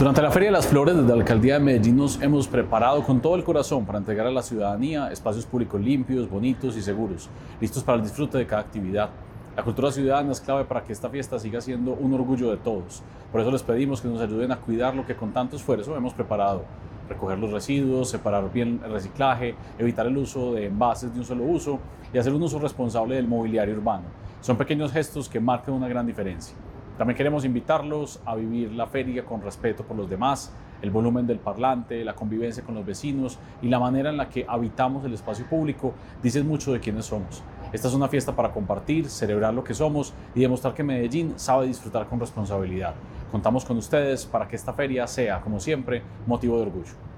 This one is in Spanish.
Durante la Feria de las Flores, desde la Alcaldía de Medellín nos hemos preparado con todo el corazón para entregar a la ciudadanía espacios públicos limpios, bonitos y seguros, listos para el disfrute de cada actividad. La cultura ciudadana es clave para que esta fiesta siga siendo un orgullo de todos. Por eso les pedimos que nos ayuden a cuidar lo que con tanto esfuerzo hemos preparado. Recoger los residuos, separar bien el reciclaje, evitar el uso de envases de un solo uso y hacer un uso responsable del mobiliario urbano. Son pequeños gestos que marcan una gran diferencia. También queremos invitarlos a vivir la feria con respeto por los demás, el volumen del parlante, la convivencia con los vecinos y la manera en la que habitamos el espacio público dicen mucho de quiénes somos. Esta es una fiesta para compartir, celebrar lo que somos y demostrar que Medellín sabe disfrutar con responsabilidad. Contamos con ustedes para que esta feria sea, como siempre, motivo de orgullo.